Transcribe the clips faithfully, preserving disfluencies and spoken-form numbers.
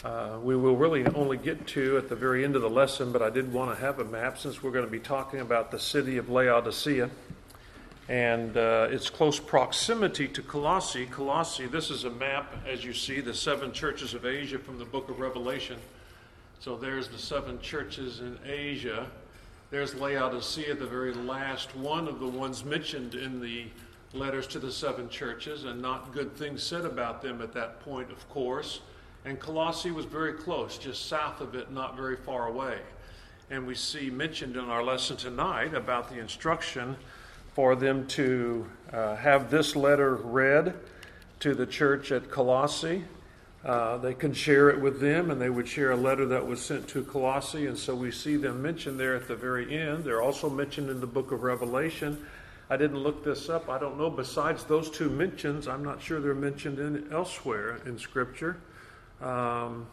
uh, we will really only get to at the very end of the lesson, but I did want to have a map since we're going to be talking about the city of Laodicea and uh, its close proximity to Colossae. Colossae, this is a map, as you see, the seven churches of Asia from the book of Revelation. So there's the seven churches in Asia. There's Laodicea, the very last one of the ones mentioned in the letters to the seven churches, and not good things said about them at that point, of course. And Colossae was very close, just south of it, not very far away. And we see mentioned in our lesson tonight about the instruction for them to uh, have this letter read to the church at Colossae. Uh, they can share it with them, and they would share a letter that was sent to Colossae. And so we see them mentioned there at the very end. They're also mentioned in the book of Revelation. I didn't look this up. I don't know. Besides those two mentions, I'm not sure they're mentioned in elsewhere in Scripture. Um,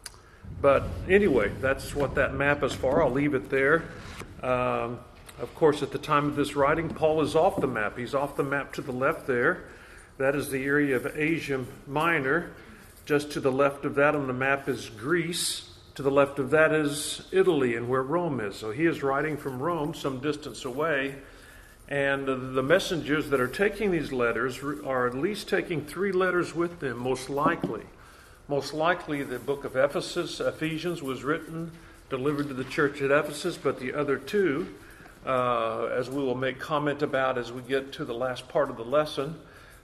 but anyway, that's what that map is for. I'll leave it there. Um, Of course, at the time of this writing, Paul is off the map. He's off the map to the left there. That is the area of Asia Minor. Just to the left of that on the map is Greece. To the left of that is Italy and where Rome is. So he is writing from Rome, some distance away. And the messengers that are taking these letters are at least taking three letters with them, most likely. Most likely the book of Ephesus, Ephesians, was written, delivered to the church at Ephesus, but the other two, Uh, as we will make comment about as we get to the last part of the lesson,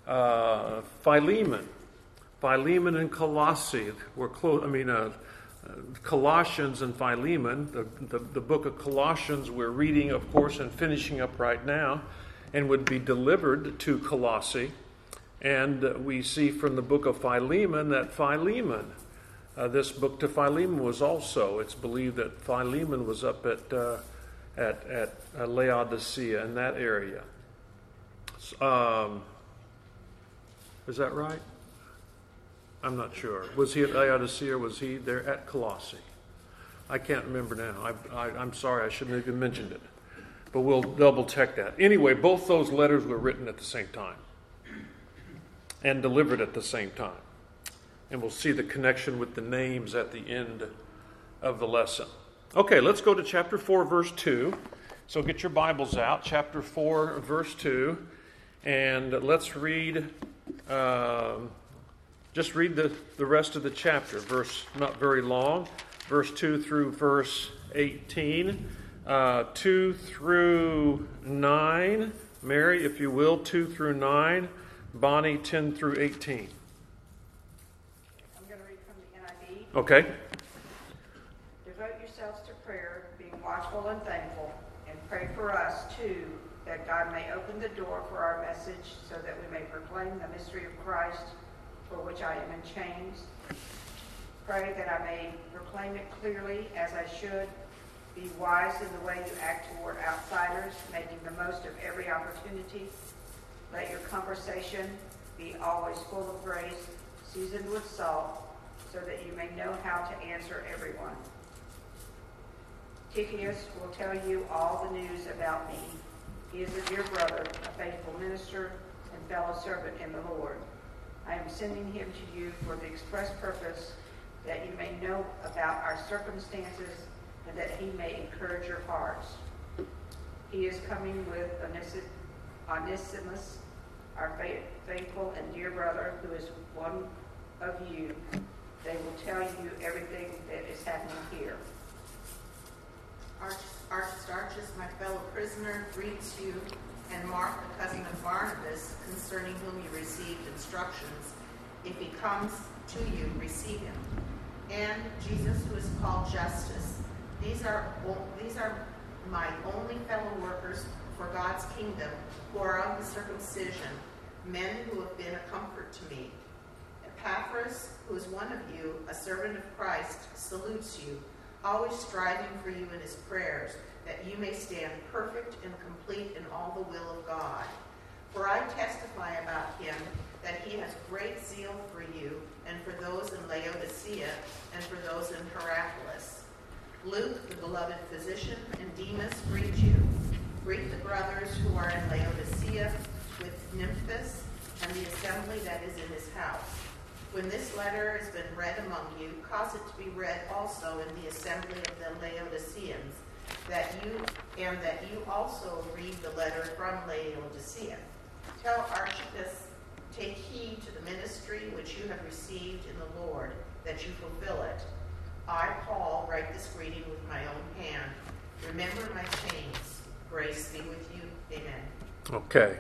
uh, Philemon. Philemon and Colossae were close. I mean, uh, uh, Colossians and Philemon. The, the, the book of Colossians we're reading, of course, and finishing up right now, and would be delivered to Colossae. And uh, we see from the book of Philemon that Philemon, uh, this book to Philemon was also, it's believed that Philemon was up at uh, at, at uh, Laodicea in that area. Um, is that right? I'm not sure. Was he at Laodicea or was he there at Colossae? I can't remember now. I, I, I'm sorry, I shouldn't have even mentioned it. But we'll double check that. Anyway, both those letters were written at the same time and delivered at the same time. And we'll see the connection with the names at the end of the lesson. Okay, let's go to chapter four, verse two. So get your Bibles out, chapter four, verse two. And let's read, um, just read the, the rest of the chapter. Verse, not very long, verse two through verse eighteen. Uh, two through nine. Mary, if you will, two through nine. Bonnie, ten through eighteen. I'm going to read from the N I V. Okay. Devote yourselves to prayer, being watchful and thankful, and pray for us, too, that God may open the door for our message so that we may proclaim the mystery of Christ, for which I am in chains. Pray that I may proclaim it clearly as I should. Be wise in the way you act toward outsiders, making the most of every opportunity. Let your conversation be always full of grace, seasoned with salt, so that you may know how to answer everyone. Tychicus will tell you all the news about me. He is a dear brother, a faithful minister, and fellow servant in the Lord. I am sending him to you for the express purpose that you may know about our circumstances and that he may encourage your hearts. He is coming with Onesimus, our faithful and dear brother, who is one of you. They will tell you everything that is happening here. Aristarchus, my fellow prisoner, greets you, and Mark, the cousin of Barnabas, concerning whom you received instructions. If he comes to you, receive him. And Jesus, who is called Justus. These are these are my only fellow workers for God's kingdom, who are of the circumcision, men who have been a comfort to me. Epaphras, who is one of you, a servant of Christ, salutes you, always striving for you in his prayers, that you may stand perfect and complete in all the will of God. For I testify about him that he has great zeal for you and for those in Laodicea and for those in Hierapolis. Luke, the beloved physician, and Demas greet you. Greet the brothers who are in Laodicea with Nymphas and the assembly that is in his house. When this letter has been read among you, cause it to be read also in the assembly of the Laodiceans, that you and that you also read the letter from Laodicea. Tell Archippus, take heed to the ministry which you have received in the Lord, that you fulfill it. I, Paul, write this greeting with my own hand. Remember my chains. Grace be with you. Amen. Okay.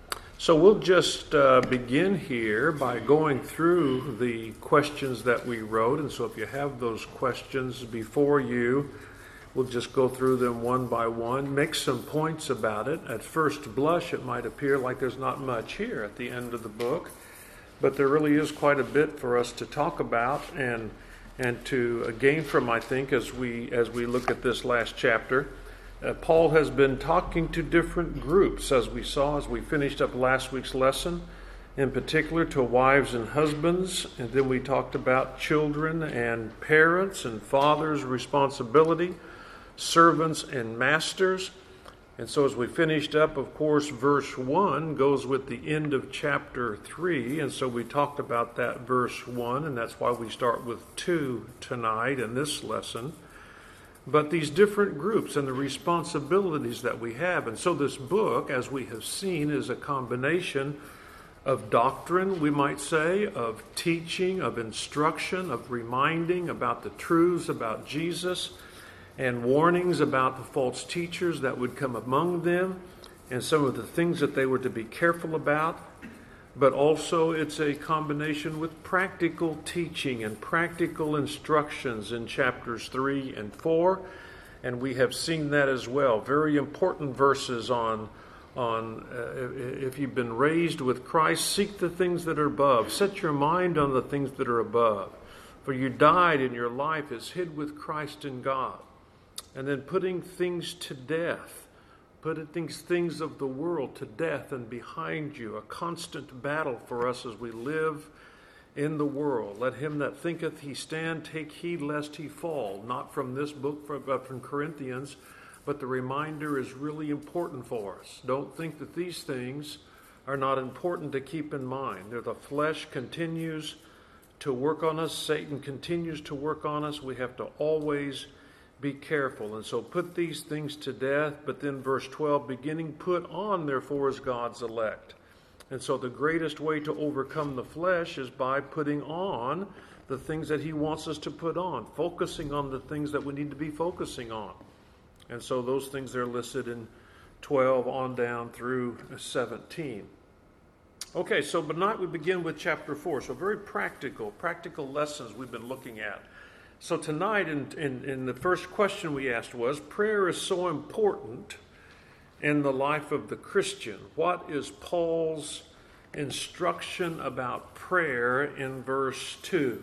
So we'll just uh, begin here by going through the questions that we wrote. And so if you have those questions before you, we'll just go through them one by one, make some points about it. At first blush, it might appear like there's not much here at the end of the book, but there really is quite a bit for us to talk about and and to gain from, I think, as we as we look at this last chapter. Uh, Paul has been talking to different groups, as we saw as we finished up last week's lesson, in particular to wives and husbands, and then we talked about children and parents and fathers' responsibility, servants and masters. And so as we finished up, of course, verse one goes with the end of chapter three, and so we talked about that verse one, and that's why we start with two tonight in this lesson. But these different groups and the responsibilities that we have. And so this book, as we have seen, is a combination of doctrine, we might say, of teaching, of instruction, of reminding about the truths about Jesus, and warnings about the false teachers that would come among them, and some of the things that they were to be careful about. But also it's a combination with practical teaching and practical instructions in chapters three and four. And we have seen that as well. Very important verses on, on uh, if you've been raised with Christ, seek the things that are above. Set your mind on the things that are above. For you died and your life is hid with Christ in God. And then putting things to death. Putting things of the world to death and behind you, a constant battle for us as we live in the world. Let him that thinketh he stand take heed lest he fall. Not from this book, but from Corinthians, but the reminder is really important for us. Don't think that these things are not important to keep in mind. They're the flesh continues to work on us. Satan continues to work on us. We have to always be careful. And so put these things to death. But then verse twelve, beginning, put on therefore as God's elect. And so the greatest way to overcome the flesh is by putting on the things that he wants us to put on, focusing on the things that we need to be focusing on. And so those things are listed in twelve on down through seventeen. Okay, so tonight we begin with chapter four. So very practical, practical lessons we've been looking at. So tonight, in, in, in the first question we asked was, prayer is so important in the life of the Christian. What is Paul's instruction about prayer in verse two?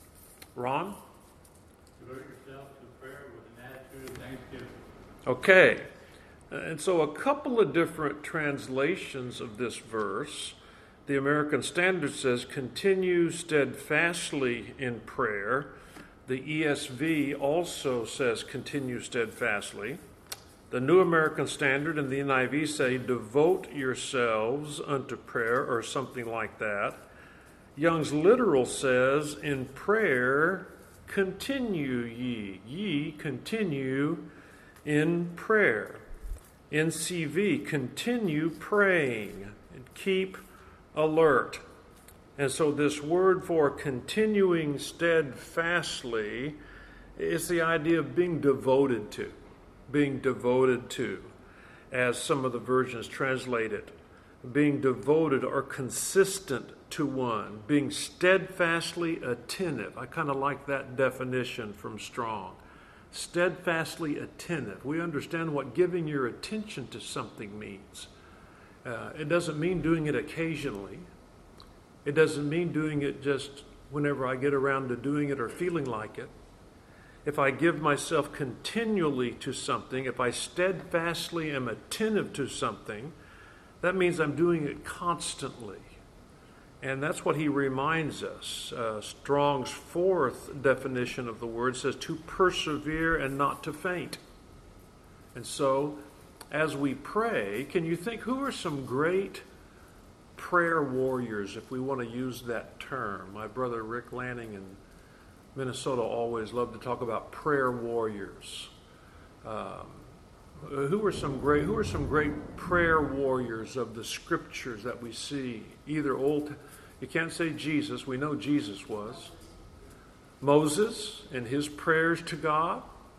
Ron? Devote yourself to prayer with an attitude of thanksgiving. Okay. And so a couple of different translations of this verse. The American Standard says, continue steadfastly in prayer. The E S V also says, continue steadfastly. The New American Standard and the N I V say, devote yourselves unto prayer, or something like that. Young's Literal says, in prayer continue ye. Ye continue in prayer. N C V, continue praying and keep alert. And so this word for continuing steadfastly is the idea of being devoted to, being devoted to, as some of the versions translate it, being devoted or consistent to one, being steadfastly attentive. I kind of like that definition from Strong. Steadfastly attentive. We understand what giving your attention to something means. Uh, it doesn't mean doing it occasionally. It doesn't mean doing it just whenever I get around to doing it or feeling like it. If I give myself continually to something, if I steadfastly am attentive to something, that means I'm doing it constantly. And that's what he reminds us. Uh, Strong's fourth definition of the word says to persevere and not to faint. And so, as we pray, can you think who are some great prayer warriors, if we want to use that term. My brother Rick Lanning in Minnesota always loved to talk about prayer warriors. Um, who are some great who are some great prayer warriors of the scriptures that we see? Either old, you can't say Jesus, we know Jesus was. Moses and his prayers to God.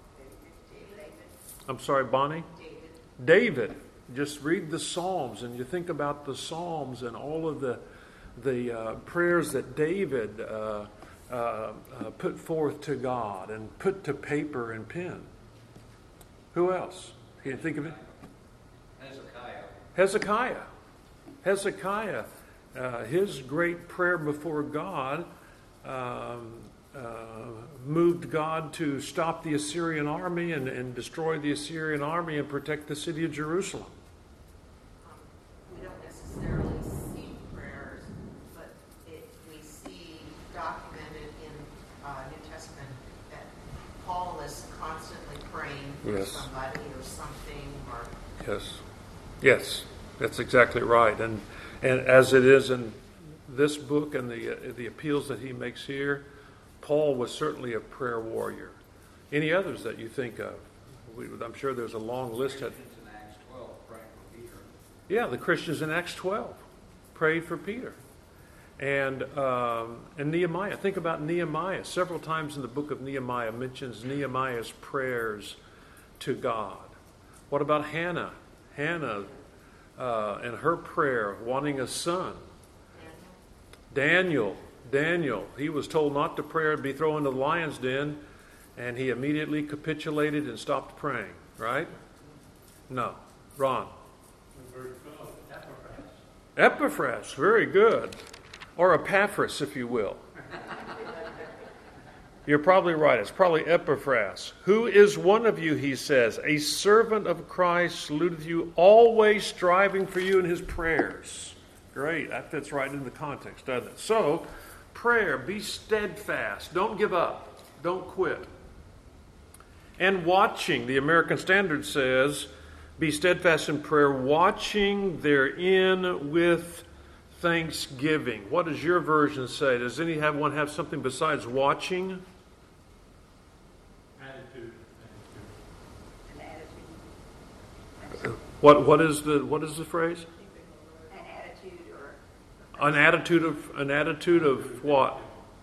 I'm sorry, Bonnie? David. Just read the Psalms and you think about the Psalms and all of the the uh, prayers that David uh, uh, uh, put forth to God and put to paper and pen. Who else? Can you think of it? Hezekiah. Hezekiah. Hezekiah. Uh, his great prayer before God um, uh, moved God to stop the Assyrian army and, and destroy the Assyrian army and protect the city of Jerusalem. Um, we don't necessarily see prayers, but it, we see documented in uh, New Testament that Paul is constantly praying for Yes. somebody or something, or Yes. Yes, that's exactly right. And and as it is in this book and the uh, the appeals that he makes here, Paul was certainly a prayer warrior. Any others that you think of? We, I'm sure there's a long list. Of, Christians in Acts twelve praying for Peter. yeah, the Christians in Acts twelve prayed for Peter. And um, and Nehemiah. Think about Nehemiah. Several times in the book of Nehemiah mentions Nehemiah's prayers to God. What about Hannah? Hannah uh, and her prayer, wanting a son. Daniel. Daniel. He was told not to pray and be thrown into the lion's den, and he immediately capitulated and stopped praying. Right? No. Ron. Verse twelve, Epaphras. Epaphras. Very good. Or Epaphras, if you will. You're probably right. It's probably Epaphras. Who is one of you, he says, a servant of Christ, saluteth you, always striving for you in his prayers. Great. That fits right into the context, doesn't it? So, prayer, be steadfast. Don't give up. Don't quit. And watching, the American Standard says, be steadfast in prayer, watching therein with thanksgiving. What does your version say? Does any have one have something besides watching? Attitude. An attitude. What what is the what is the phrase? An attitude or An attitude of an attitude of what?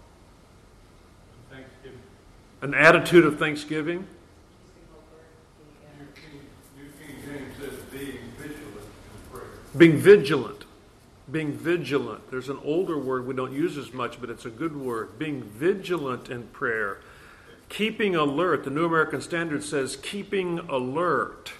Thanksgiving. An attitude of thanksgiving. New King, New King James says being vigilant in prayer. Being vigilant. Being vigilant. There's an older word we don't use as much, but it's a good word. Being vigilant in prayer. Keeping alert. The New American Standard says keeping alert.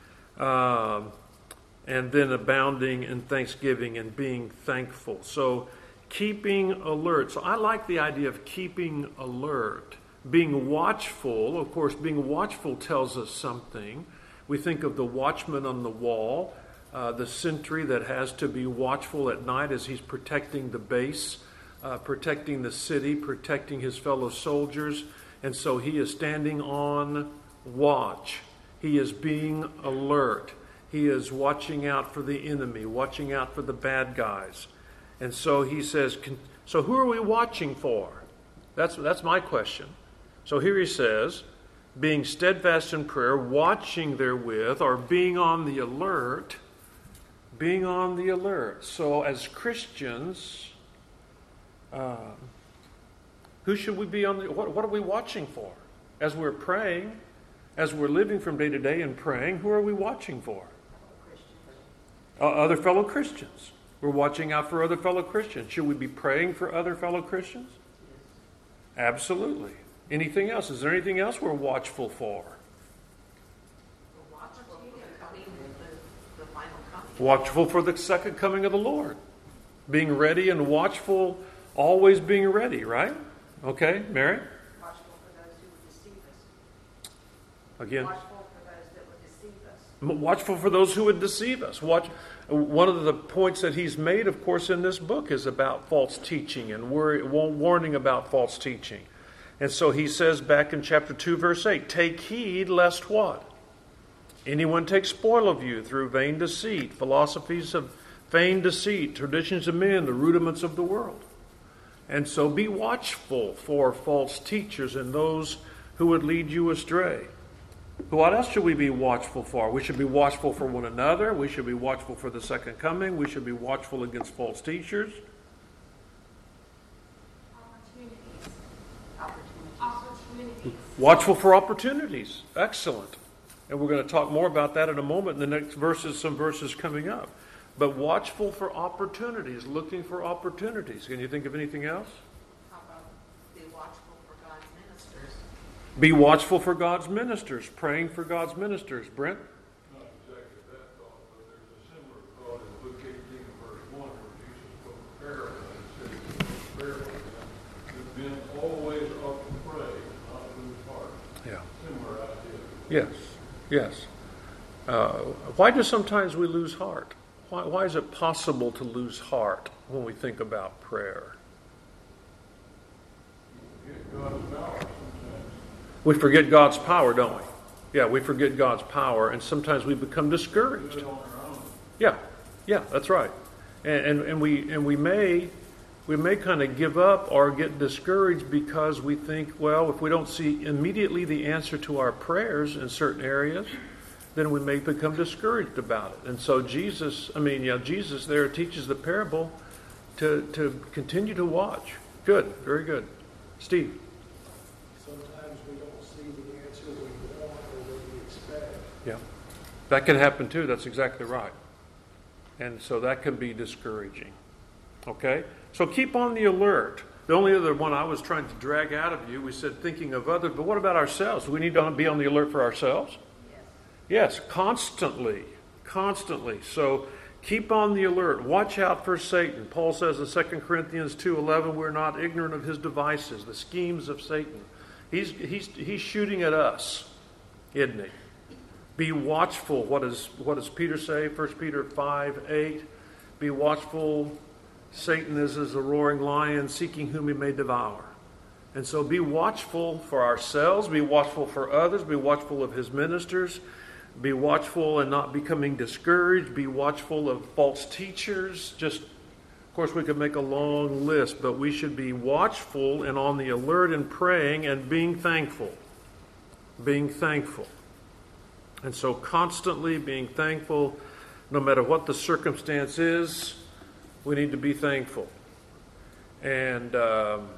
Um, and then abounding in thanksgiving and being thankful. So keeping alert. So I like the idea of keeping alert. Being watchful. Of course, being watchful tells us something. We think of the watchman on the wall. Uh, the sentry that has to be watchful at night as he's protecting the base, uh, protecting the city, protecting his fellow soldiers. And so he is standing on watch. He is being alert. He is watching out for the enemy, watching out for the bad guys. And so he says, so who are we watching for? That's, that's my question. So here he says, being steadfast in prayer, watching therewith, or being on the alert. Being on the alert. So as Christians, uh, who should we be on the, what, what are we watching for? As we're praying, as we're living from day to day and praying, who are we watching for? Uh, other fellow Christians. We're watching out for other fellow Christians. Should we be praying for other fellow Christians? Absolutely. Anything else? Is there anything else we're watchful for? watchful for the coming, the, the final coming. Watchful for the second coming of the Lord. Being ready and watchful, always being ready, right? Okay, Mary? watchful for those who would deceive us. Again, Watchful for those that would deceive us. m- watchful for those who would deceive us. Watch. One of the points that he's made, of course, in this book is about false teaching and worry, warning about false teaching. And so he says back in chapter two, verse eight, take heed lest what? Anyone take spoil of you through vain deceit, philosophies of feigned deceit, traditions of men, the rudiments of the world. And so be watchful for false teachers and those who would lead you astray. What else should we be watchful for? We should be watchful for one another. We should be watchful for the second coming. We should be watchful against false teachers. Opportunities. Opportunities. Opportunities. Watchful for opportunities. Excellent. And we're going to talk more about that in a moment in the next verses, some verses coming up. But watchful for opportunities, looking for opportunities. Can you think of anything else? How about be watchful for God's ministers? Be watchful for God's ministers, praying for God's ministers. Brent? Not exactly that thought, but there's a similar thought in Luke eighteen and verse one where Jesus spoke a parable and said, parable that men always ought to pray, not lose heart. Yeah. Similar idea. Yes. Yes. Uh, why do sometimes we lose heart? Why, why is it possible to lose heart when we think about prayer? Get God's power sometimes. We forget God's power, don't we? Yeah, we forget God's power, and sometimes we become Do discouraged. it on our own. Yeah, yeah, that's right. And, and, and we and we may we may kind of give up or get discouraged because we think, well, if we don't see immediately the answer to our prayers in certain areas, then we may become discouraged about it. And so Jesus, I mean, yeah, Jesus there teaches the parable to, to continue to watch. Good, very good. Steve? Sometimes we don't see the answer we want or what we expect. Yeah. That can happen too. That's exactly right. And so that can be discouraging. Okay? So keep on the alert. The only other one I was trying to drag out of you, we said thinking of others, but what about ourselves? Do we need to be on the alert for ourselves? Yes, constantly, constantly. So keep on the alert. Watch out for Satan. Paul says in Second Corinthians two eleven, we're not ignorant of his devices, the schemes of Satan. He's, he's, he's shooting at us, isn't he? Be watchful. What, is, what does Peter say? First Peter five eight. Be watchful. Satan is as a roaring lion, seeking whom he may devour. And so be watchful for ourselves. Be watchful for others. Be watchful of his ministers. Be watchful and not becoming discouraged. Be watchful of false teachers. Just, of course, we could make a long list, but we should be watchful and on the alert and praying and being thankful. Being thankful. And so constantly being thankful, no matter what the circumstance is, we need to be thankful. And um,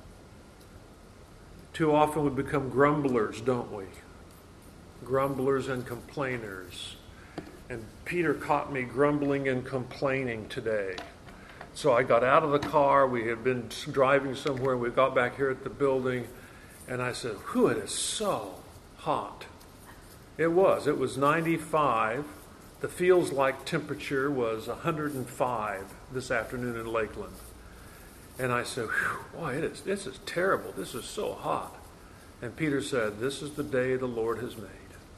too often we become grumblers, don't we? Grumblers and complainers. And Peter caught me grumbling and complaining today. So I got out of the car. We had been driving somewhere. We got back here at the building. And I said, whew, it is so hot. It was. It was ninety-five. The feels like temperature was one hundred five this afternoon in Lakeland. And I said, boy, it is, this is terrible. This is so hot. And Peter said, this is the day the Lord has made.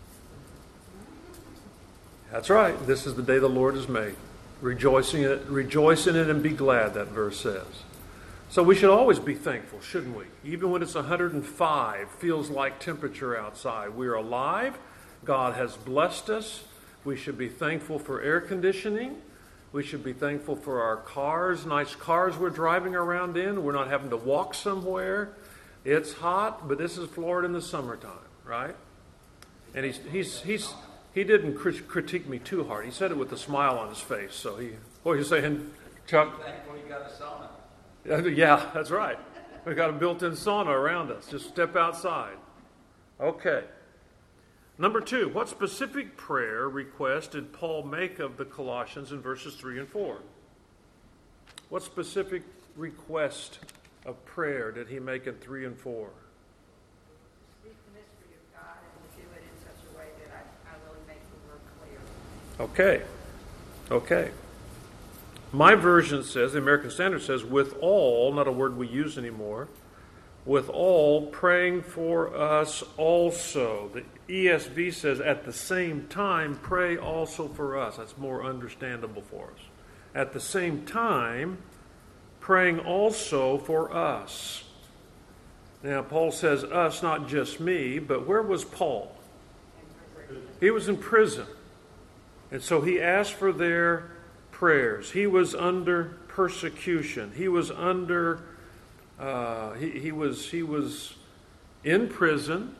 That's right. This is the day the Lord has made. Rejoice in it, rejoice in it and be glad, that verse says. So we should always be thankful, shouldn't we? Even when it's one hundred five, feels like temperature outside. We're alive. God has blessed us. We should be thankful for air conditioning. We should be thankful for our cars, nice cars we're driving around in. We're not having to walk somewhere. It's hot, but this is Florida in the summertime, right? And he's he's he's he didn't crit- critique me too hard. He said it with a smile on his face. So he, what are you saying, Chuck? Thankful you got a sauna. Yeah, that's right. We've got a built-in sauna around us. Just step outside. Okay. Number two, what specific prayer request did Paul make of the Colossians in verses three and four? What specific request of prayer did he make in three and four? Speak the mystery of God and do it in such a way that I, I really make the word clear. Okay. Okay. My version says, the American Standard says, with all, not a word we use anymore, with all praying for us also. The E S V says, at the same time, pray also for us. That's more understandable for us. At the same time, praying also for us. Now, Paul says us, not just me, but where was Paul? He was in prison. And so he asked for their prayers. He was under persecution. He was under, uh, he, he was he was in prison.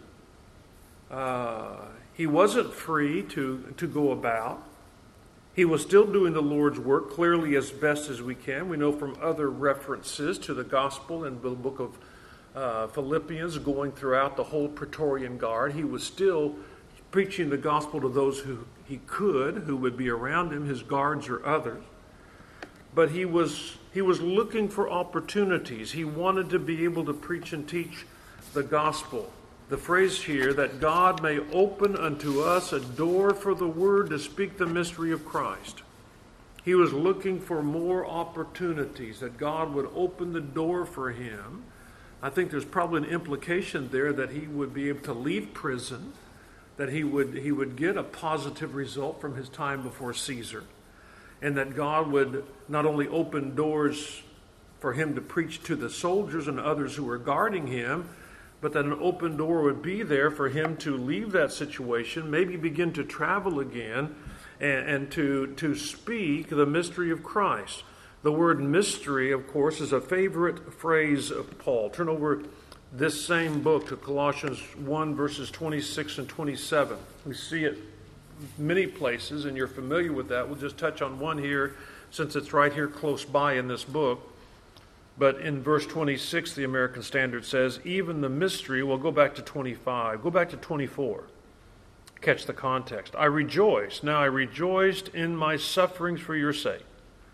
Uh, he wasn't free to, to go about. He was still doing the Lord's work clearly as best as we can. We know from other references to the gospel in the book of uh, Philippians, going throughout the whole Praetorian Guard, he was still preaching the gospel to those who he could, who would be around him, his guards or others. But he was he was looking for opportunities. He wanted to be able to preach and teach the gospel. The phrase here, that God may open unto us a door for the word to speak the mystery of Christ. He was looking for more opportunities, that God would open the door for him. I think there's probably an implication there that he would be able to leave prison, that he would he would get a positive result from his time before Caesar, and that God would not only open doors for him to preach to the soldiers and others who were guarding him, but that an open door would be there for him to leave that situation, maybe begin to travel again, and, and to, to speak the mystery of Christ. The word mystery, of course, is a favorite phrase of Paul. Turn over this same book to Colossians one, verses twenty-six and twenty-seven. We see it many places, and you're familiar with that. We'll just touch on one here, since it's right here close by in this book. But in verse twenty-six, the American Standard says, even the mystery, well, go back to twenty-five, go back to twenty-four. Catch the context. I rejoice. Now I rejoiced in my sufferings for your sake,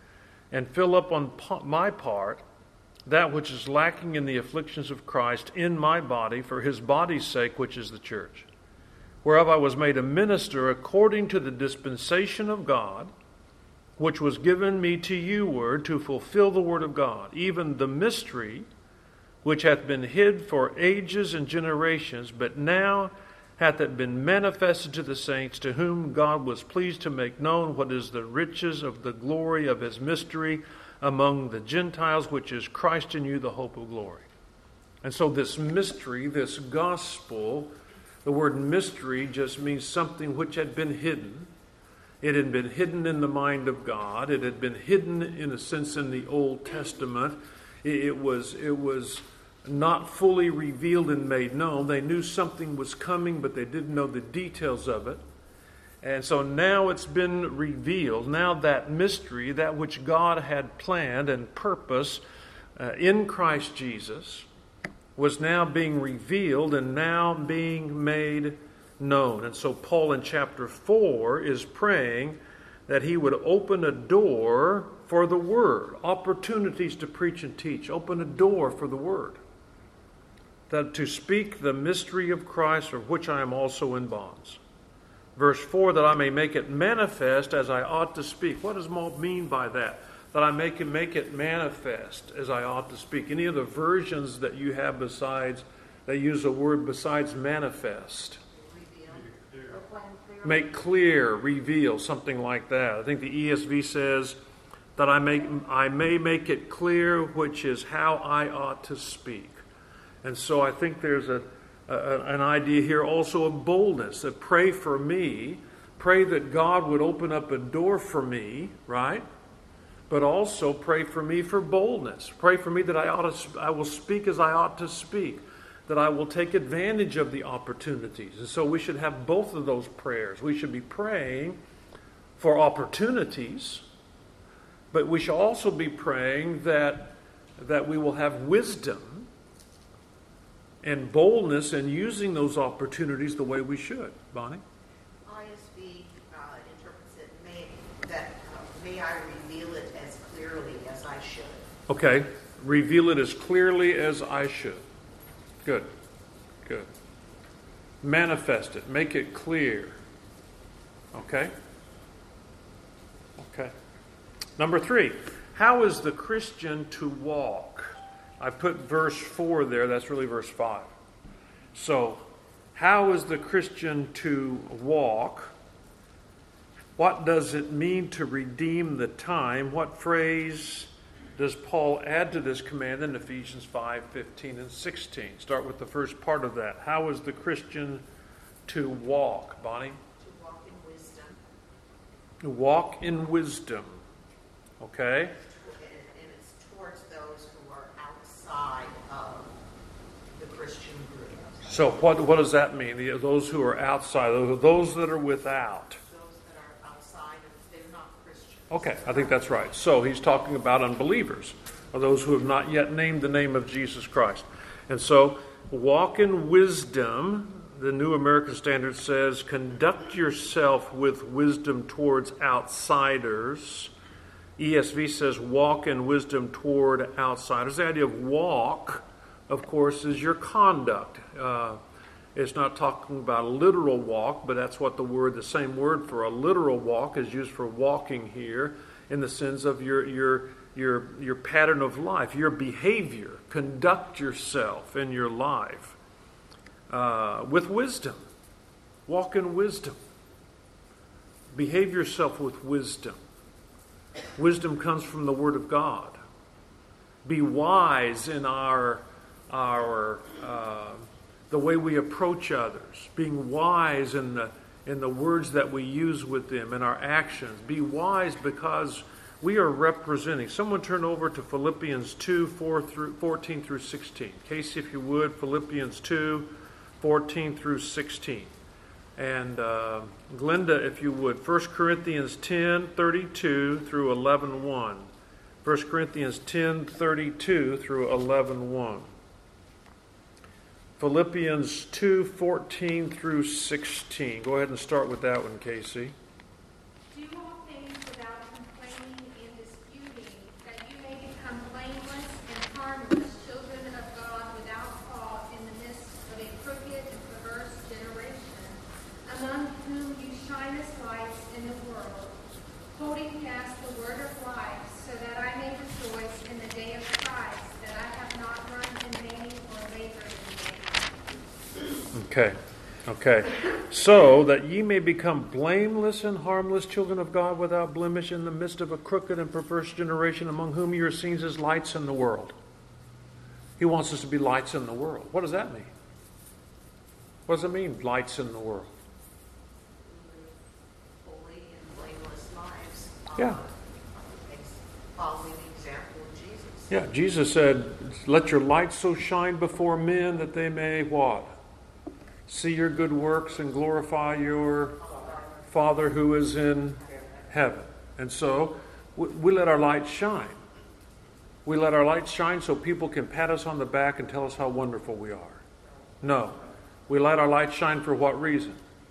and fill up on my part that which is lacking in the afflictions of Christ in my body for his body's sake, which is the church, whereof I was made a minister according to the dispensation of God, which was given me to you word to fulfill the word of God, even the mystery which hath been hid for ages and generations, but now hath it been manifested to the saints, to whom God was pleased to make known what is the riches of the glory of his mystery among the Gentiles, which is Christ in you, the hope of glory. And so this mystery, this gospel, the word mystery just means something which had been hidden. It had been hidden in the mind of God. It had been hidden, in a sense, in the Old Testament. It was, it was not fully revealed and made known. They knew something was coming, but they didn't know the details of it. And so now it's been revealed. Now that mystery, that which God had planned and purposed uh, in Christ Jesus, was now being revealed and now being made known. And so Paul in chapter four is praying that he would open a door for the word, opportunities to preach and teach, open a door for the word, that to speak the mystery of Christ, of which I am also in bonds. Verse four, that I may make it manifest as I ought to speak. What does Paul mean by that? That I make it, make it manifest as I ought to speak. Any of the versions that you have besides, they use a word besides manifest. Make clear, reveal, something like that. I think the E S V says that I make I may make it clear, which is how I ought to speak. And so I think there's a, a an idea here also of boldness, that pray for me, pray that God would open up a door for me, right? But also pray for me for boldness. Pray for me that I ought to I will speak as I ought to speak, that I will take advantage of the opportunities. And so we should have both of those prayers. We should be praying for opportunities, but we should also be praying that, that we will have wisdom and boldness in using those opportunities the way we should. Bonnie? I S V uh, interprets it, may, that uh, may I reveal it as clearly as I should. Okay. Reveal it as clearly as I should. Good. Good. Manifest it. Make it clear. Okay? Okay. Number three. How is the Christian to walk? I put verse four there. That's really verse five. So, how is the Christian to walk? What does it mean to redeem the time? What phrase does Paul add to this command in Ephesians five, fifteen, and sixteen? Start with the first part of that. How is the Christian to walk, Bonnie? To walk in wisdom. To walk in wisdom. Okay? And and it's towards those who are outside of the Christian group. So what what does that mean? The- Those who are outside, those that are without. Those that are outside of, they're not Christians. Okay, I think that's right. So he's talking about unbelievers, or those who have not yet named the name of Jesus Christ. And so, walk in wisdom. The New American Standard says, conduct yourself with wisdom towards outsiders. E S V says, walk in wisdom toward outsiders. The idea of walk, of course, is your conduct. Uh, it's not talking about a literal walk, but that's what the word, the same word for a literal walk is used for walking here, in the sense of your your your your pattern of life, your behavior. Conduct yourself in your life uh, with wisdom. Walk in wisdom. Behave yourself with wisdom. Wisdom comes from the Word of God. Be wise in our our uh, the way we approach others. Being wise in the in the words that we use with them, in our actions. Be wise because we are representing. Someone turn over to Philippians two, four through fourteen through sixteen. Casey, if you would, Philippians two, fourteen through sixteen. And uh, Glenda, if you would, First Corinthians ten, thirty-two through eleven one. First Corinthians ten, thirty-two through eleven one. Philippians two, fourteen through sixteen. Go ahead and start with that one, Casey. Do all things without complaining and disputing, that you may become blameless and harmless, children of God without fault in the midst of a crooked and perverse generation, among whom you shine as lights in the world, holding fast the word of life, so that I may rejoice in the day of Christ, that I have not run in vain or labored in vain. Okay. Okay. So that ye may become blameless and harmless children of God without blemish in the midst of a crooked and perverse generation, among whom you are seen as lights in the world. He wants us to be lights in the world. What does that mean? What does it mean, lights in the world? Holy and blameless lives. Yeah. uh, ex- Following the example of Jesus. Yeah, Jesus said, let your light so shine before men that they may what? See your good works and glorify your Father who is in heaven. And so we, we let our light shine. We let our light shine so people can pat us on the back and tell us how wonderful we are. No. We let our light shine for what reason?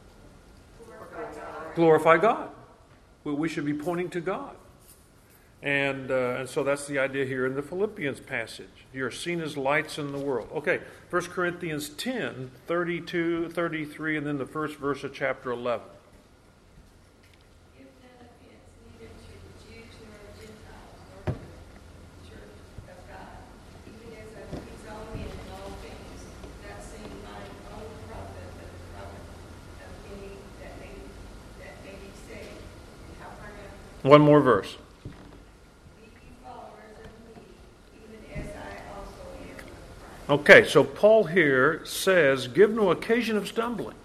Glorify God. We, we should be pointing to God. And uh, and so that's the idea here in the Philippians passage. You're seen as lights in the world. Okay, First Corinthians ten, thirty-two, thirty-three, and then the first verse of chapter eleven. Give none offense neither to the Jews nor the Gentiles, nor to the church of God, even as I please all men in all things, not seeing mine own profit, but the profit of any that may that may be saved. However, One more verse. be ye followers of me, even as I also am of Christ. Okay, so Paul here says, give no occasion of stumbling,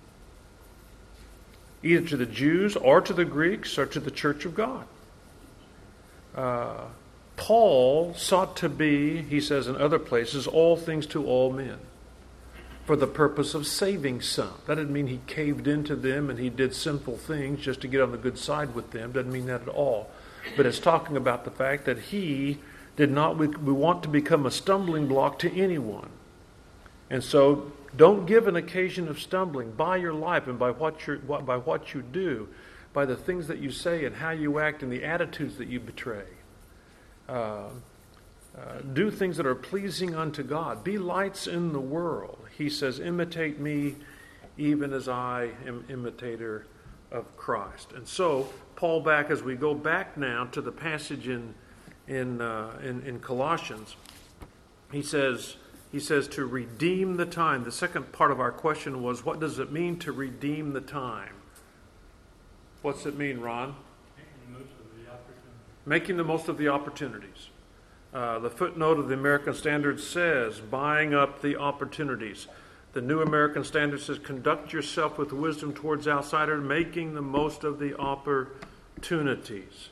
either to the Jews or to the Greeks or to the church of God. Uh, Paul sought to be, he says in other places, all things to all men, for the purpose of saving some. That didn't mean he caved into them and he did sinful things just to get on the good side with them. Doesn't mean that at all. But it's talking about the fact that he did not we, we want to become a stumbling block to anyone. And so don't give an occasion of stumbling by your life and by what you by what you do, by the things that you say and how you act and the attitudes that you betray. Uh, uh, do things that are pleasing unto God. Be lights in the world. He says, imitate me even as I am imitator of Christ. And so, Paul back, as we go back now to the passage in in uh, in, in Colossians, he says he says to redeem the time. The second part of our question was, what does it mean to redeem the time? What's it mean, Ron? Making the most of the opportunity. Making the most of the opportunities. Uh, the footnote of the American Standard says, buying up the opportunities. The New American Standard says, conduct yourself with wisdom towards outsiders, making the most of the opportunities.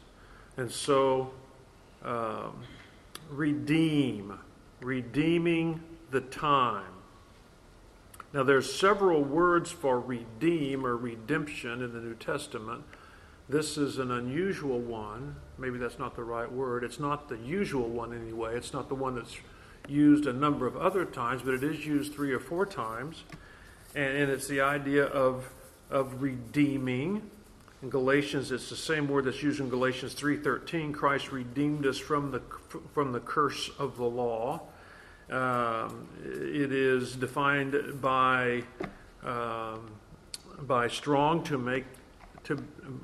And so, um, redeem, redeeming the time. Now, there's several words for redeem or redemption in the New Testament. This is an unusual one. Maybe that's not the right word. It's not the usual one anyway. It's not the one that's used a number of other times, but it is used three or four times. And, and it's the idea of, of redeeming. In Galatians, it's the same word that's used in Galatians three thirteen. Christ redeemed us from the, from the curse of the law. Um, it is defined by um, by strong to make to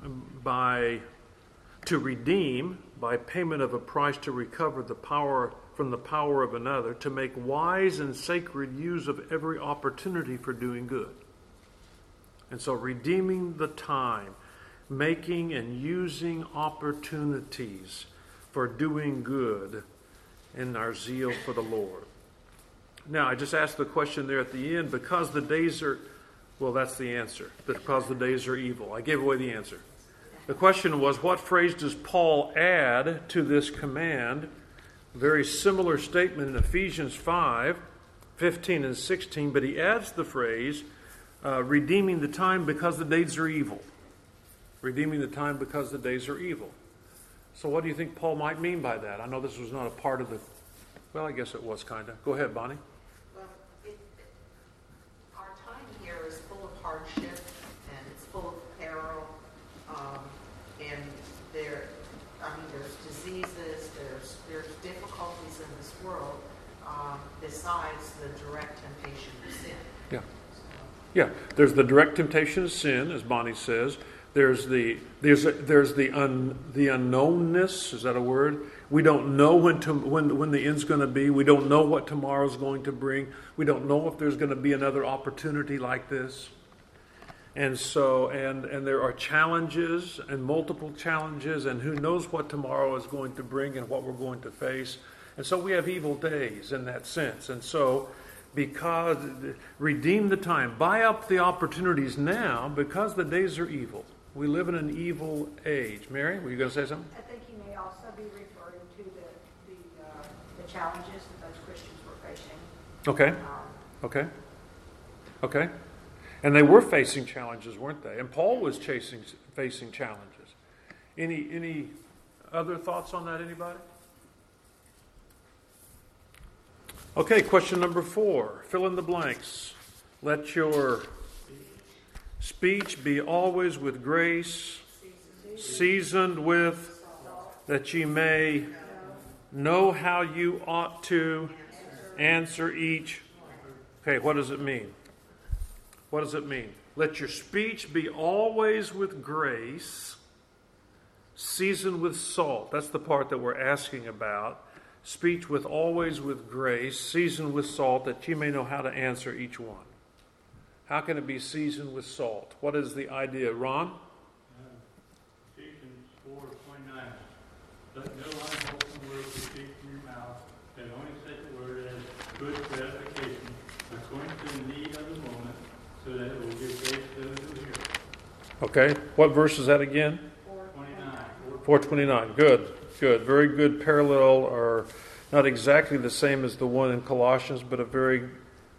by to redeem by payment of a price to recover the power from the power of another, to make wise and sacred use of every opportunity for doing good. And so, redeeming the time, making and using opportunities for doing good in our zeal for the Lord. Now, I just asked the question there at the end, because the days are, well, that's the answer, because the days are evil. I gave away the answer. The question was, what phrase does Paul add to this command? Very similar statement in Ephesians five, fifteen and sixteen, but he adds the phrase, uh, redeeming the time because the days are evil. Redeeming the time because the days are evil. So what do you think Paul might mean by that? I know this was not a part of the, well, I guess it was kind of. Go ahead, Bonnie. Well, it, it, our time here is full of hardship, and it's full of peril, um, and there, I mean, there's diseases, there's there's difficulties in this world, um, besides the direct temptation to sin. Yeah. So, Yeah, there's the direct temptation of sin, as Bonnie says. There's the there's a, there's the un, the unknownness. Is that a word? We don't know when to, when when the end's going to be. We don't know what tomorrow's going to bring. We don't know if there's going to be another opportunity like this. And so and and there are challenges and multiple challenges, and who knows what tomorrow is going to bring and what we're going to face. And so we have evil days in that sense. And so, because redeem the time, buy up the opportunities now, because the days are evil. We live in an evil age. Mary, were you going to say something? I think he may also be referring to the, the, uh, the challenges that those Christians were facing. Okay, Um, okay, okay. And they were facing challenges, weren't they? And Paul was chasing, facing challenges. Any, any other thoughts on that, anybody? Okay, question number four. Fill in the blanks. Let your speech be always with grace, seasoned with, that ye may know how you ought to answer each. Okay, what does it mean? What does it mean? Let your speech be always with grace, seasoned with salt. That's the part that we're asking about. Speech with always with grace, seasoned with salt, that ye may know how to answer each one. How can it be seasoned with salt? What is the idea, Ron? Ephesians four twenty-nine. Let no unwholesome word proceed from your mouth, but only such a word as good for edification, according to the need of the moment, so that it will give grace to those who hear. Okay, what verse is that again? twenty-nine. four twenty-nine. Good, good. Very good parallel, or not exactly the same as the one in Colossians, but a very,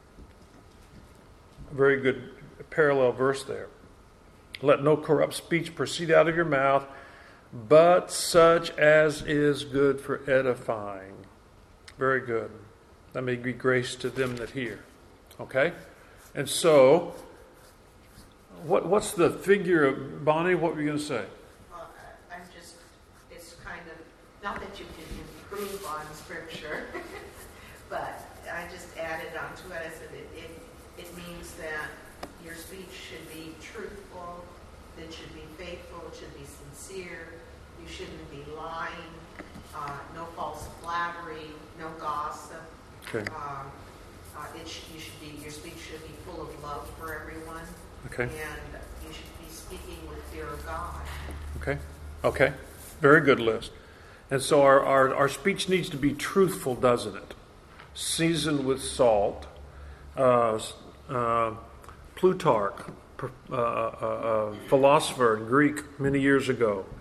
very good parallel verse there. Let no corrupt speech proceed out of your mouth, but such as is good for edifying. Very good. That may be grace to them that hear. Okay? And so, what what's the figure of, Bonnie, what were you going to say? Well, I- I'm just, it's kind of, not that you can improve on Scripture, but I just added onto it. I said it, it, it means that your speech should be truthful, it should be faithful, it should be sincere, you shouldn't be lying, uh, no false flattery, no gossip. Okay. Um, uh, it sh- you should be, your speech should be full of love for everyone. Okay. And you should be speaking with fear of God. Okay. Okay. Very good list. And so our, our, our speech needs to be truthful, doesn't it? Seasoned with salt. Uh, uh, Plutarch, uh, uh, uh, philosopher in Greek many years ago,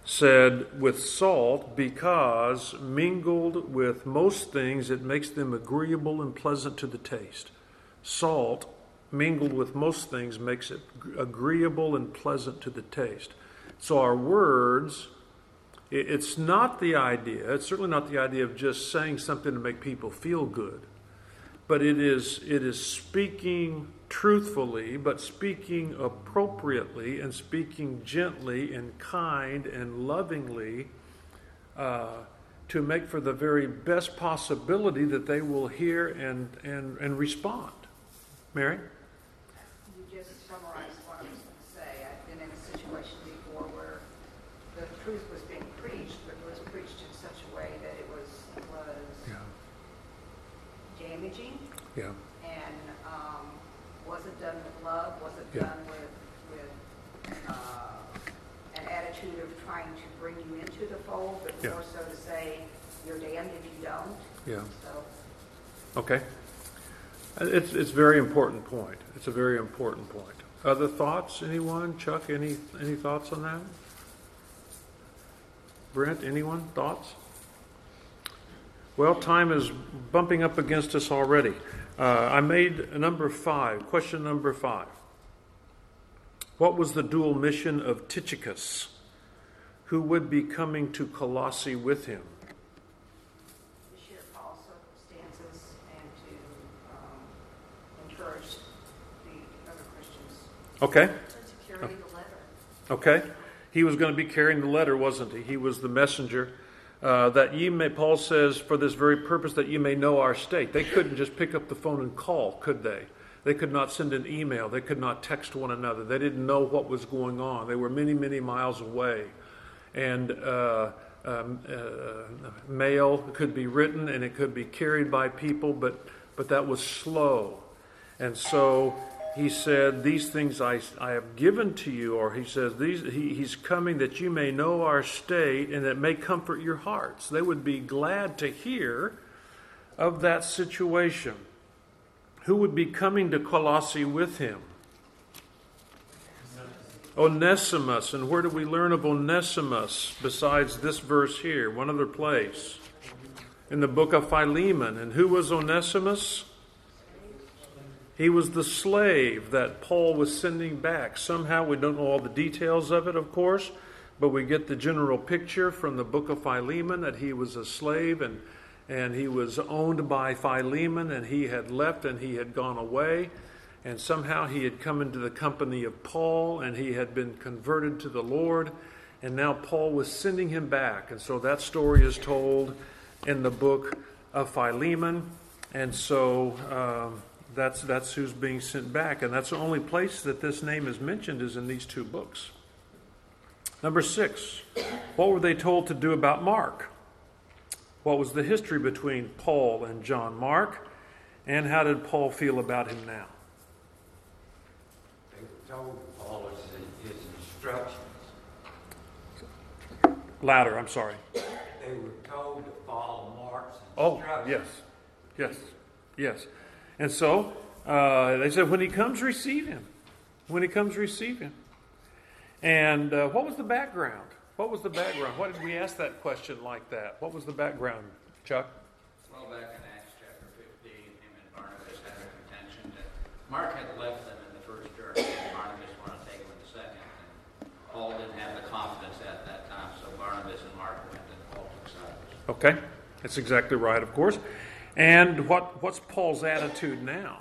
said with salt, because mingled with most things it makes them agreeable and pleasant to the taste. Salt mingled with most things makes it agreeable and pleasant to the taste. So our words, it's not the idea, it's certainly not the idea of just saying something to make people feel good, but it is it is speaking truthfully, but speaking appropriately and speaking gently and kind and lovingly uh, to make for the very best possibility that they will hear and, and, and respond. Mary? You just summarized what I was going to say. I've been in a situation before where the truth was being preached, but it was preached in such a way that it was was Yeah. damaging Yeah. and um, wasn't done with love, wasn't Yeah. done with with uh, an attitude of trying to bring you into the fold, but Yeah. more so to say you're damned if you don't. Yeah. So Okay. It's it's a very important point. It's a very important point. Other thoughts? Anyone? Chuck, any any thoughts on that? Brent, anyone? Thoughts? Well, time is bumping up against us already. Uh, I made number five, question number five. What was the dual mission of Tychicus, who would be coming to Colossae with him? to share Paul's circumstances and to um, encourage the other Christians. Okay, To carry the letter. okay. He was going to be carrying the letter, wasn't he? He was the messenger. Uh, that ye may, Paul says, for this very purpose, that ye may know our state. They couldn't just pick up the phone and call, could they? They could not send an email. They could not text one another. They didn't know what was going on. They were many, many miles away. And uh, um, uh, mail could be written and it could be carried by people, but, but that was slow. And so he said, these things I, I have given to you, or he says, these he, he's coming that you may know our state and that may comfort your hearts. They would be glad to hear of that situation. Who would be coming to Colossae with him? Onesimus. And where do we learn of Onesimus besides this verse here? One other place. In the book of Philemon. And who was Onesimus? He was the slave that Paul was sending back. Somehow, we don't know all the details of it, of course, but we get the general picture from the book of Philemon that he was a slave and, and he was owned by Philemon, and he had left and he had gone away. And somehow he had come into the company of Paul and he had been converted to the Lord. And now Paul was sending him back. And so that story is told in the book of Philemon. And so um, that's that's who's being sent back. And that's the only place that this name is mentioned is in these two books. Number six, what were they told to do about Mark? What was the history between Paul and John Mark? And how did Paul feel about him now? They were told to follow his, his instructions. Louder, I'm sorry. They were told to follow Mark's Oh, instructions. yes, yes, yes. And so uh, they said, when he comes, receive him. When he comes, receive him. And uh, what was the background? What was the background? Why did we ask that question like that? What was the background, Chuck? Well, back in Acts chapter fifteen, him and Barnabas had a contention that Mark had left them in the first journey, and Barnabas wanted to take him in the second. And Paul didn't have the confidence at that time, so Barnabas and Mark went, and Paul took sides. Okay, that's exactly right, of course. And what, what's Paul's attitude now?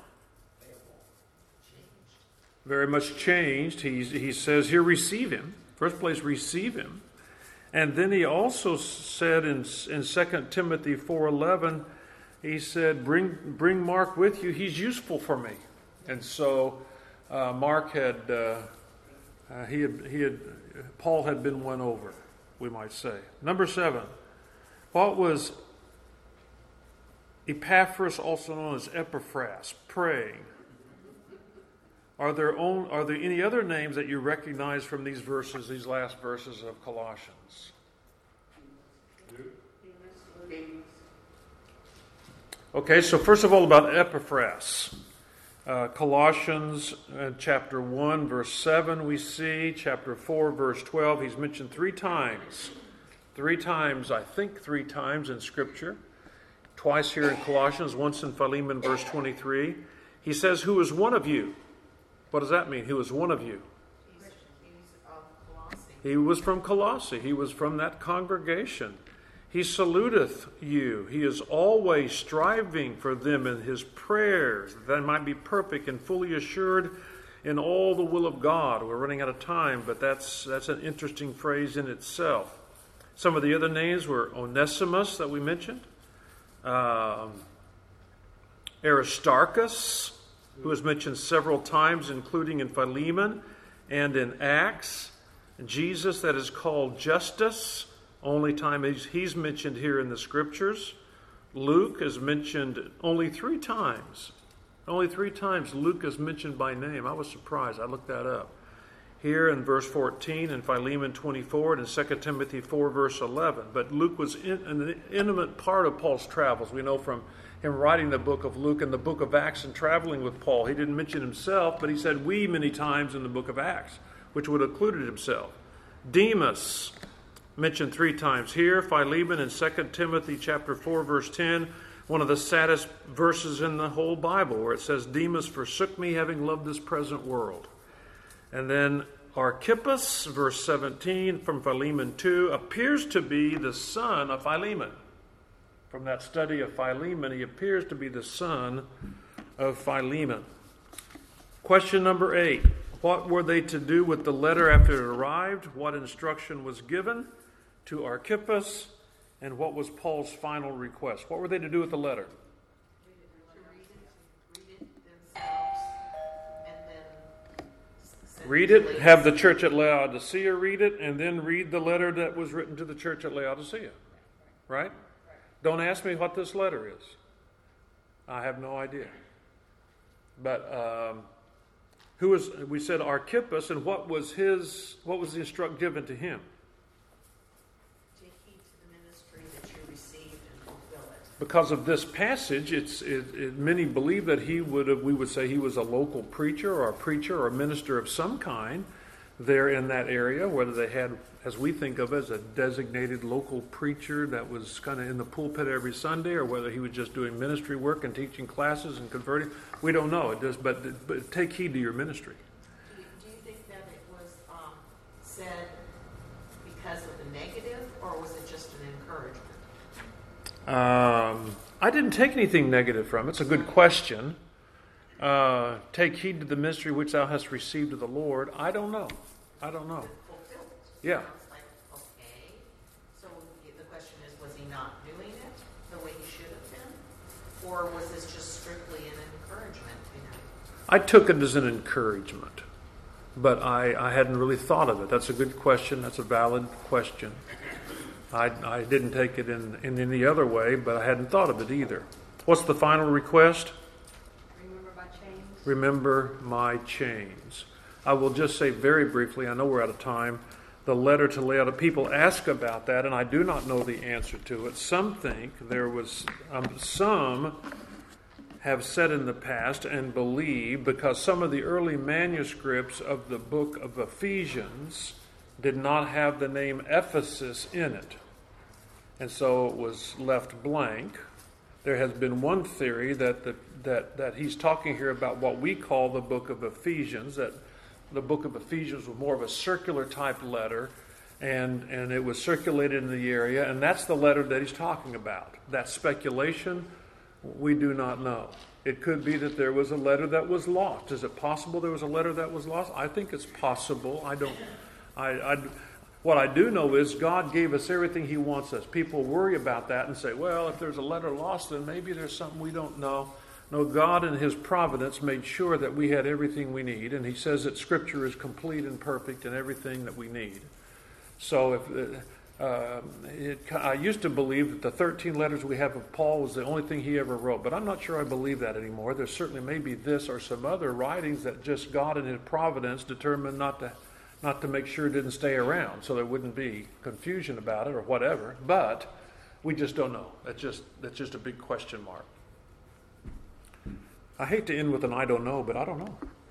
Very much changed. He's, he says here, receive him. First place, receive him. And then he also said in, in Second Timothy four eleven, he said, bring, bring Mark with you. He's useful for me. And so uh, Mark had, uh, uh, he had, he had, Paul had been won over, we might say. Number seven, what was Epaphras, also known as Epaphras, praying? Are there, own, are there any other names that you recognize from these verses, these last verses of Colossians? Okay, so first of all about Epaphras. Uh, Colossians uh, chapter one, verse seven, we see. Chapter four, verse twelve. He's mentioned three times. Three times, I think three times in Scripture. Twice here in Colossians, once in Philemon, verse twenty-three. He says, who is one of you? What does that mean? Who is one of you? He's, he's of Colossae. He was from Colossae. He was from that congregation. He saluteth you. He is always striving for them in his prayers, that they might be perfect and fully assured in all the will of God. We're running out of time, but that's that's an interesting phrase in itself. Some of the other names were Onesimus that we mentioned, um, Aristarchus, who is mentioned several times, including in Philemon and in Acts. Jesus, that is called Justus, only time he's, he's mentioned here in the Scriptures. Luke is mentioned only three times. Only three times Luke is mentioned by name. I was surprised. I looked that up. Here in verse fourteen, in Philemon twenty-four, and in Second Timothy four, verse eleven. But Luke was in, an intimate part of Paul's travels. We know from him writing the book of Luke and the book of Acts and traveling with Paul. He didn't mention himself, but he said we many times in the book of Acts, which would have included himself. Demas, mentioned three times here. Philemon in Second Timothy chapter four, verse ten, one of the saddest verses in the whole Bible, where it says, Demas forsook me, having loved this present world. And then Archippus, verse seventeen, from Philemon two, appears to be the son of Philemon. From that study of Philemon, he appears to be the son of Philemon. Question number eight. What were they to do with the letter after it arrived? What instruction was given to Archippus? And what was Paul's final request? What were they to do with the letter? To read it, read it themselves, and then send Read to it, ladies. have the church at Laodicea read it, and then read the letter that was written to the church at Laodicea. Right? Don't ask me what this letter is. I have no idea. But um, who was, we said Archippus, and what was his, what was the instruction given to him? Take heed to the ministry that you received and fulfill it. Because of this passage, it's it, it, many believe that he would have, we would say he was a local preacher or a preacher or a minister of some kind there in that area, whether they had, as we think of as a designated local preacher that was kind of in the pulpit every Sunday, or whether he was just doing ministry work and teaching classes and converting. We don't know. It does, but, but take heed to your ministry. Do you, do you think that it was um, said because of the negative, or was it just an encouragement? Um, I didn't take anything negative from it. It's a good question. Uh, take heed to the ministry which thou hast received of the Lord. I don't know. I don't know. Fulfilled. Yeah. Sounds like, okay. So the question is, was he not doing it the way he should have been? Or was this just strictly an encouragement to him? I took it as an encouragement, but I, I hadn't really thought of it. That's a good question. That's a valid question. I, I didn't take it in, in any other way, but I hadn't thought of it either. What's the final request? Remember my chains? Remember my chains. I will just say very briefly, I know we're out of time, the letter to Laodicea. People ask about that, and I do not know the answer to it. Some think there was, um, some have said in the past and believe, because some of the early manuscripts of the book of Ephesians did not have the name Ephesus in it, and so it was left blank. There has been one theory that the, that that he's talking here about what we call the book of Ephesians, that the book of Ephesians was more of a circular type letter, and, and it was circulated in the area, and that's the letter that he's talking about. That's speculation. We do not know. It could be that there was a letter that was lost. Is it possible there was a letter that was lost? I think it's possible. I don't. I, I, what I do know is God gave us everything He wants us. People worry about that and say, well, if there's a letter lost, then maybe there's something we don't know. No, God in His providence made sure that we had everything we need, and He says that Scripture is complete and perfect in everything that we need. So if uh, it, I used to believe that the thirteen letters we have of Paul was the only thing he ever wrote, but I'm not sure I believe that anymore. There certainly may be this or some other writings that just God in His providence determined not to not to make sure it didn't stay around, so there wouldn't be confusion about it or whatever. But we just don't know. That's just that's just a big question mark. I hate to end with an I don't know, but I don't know.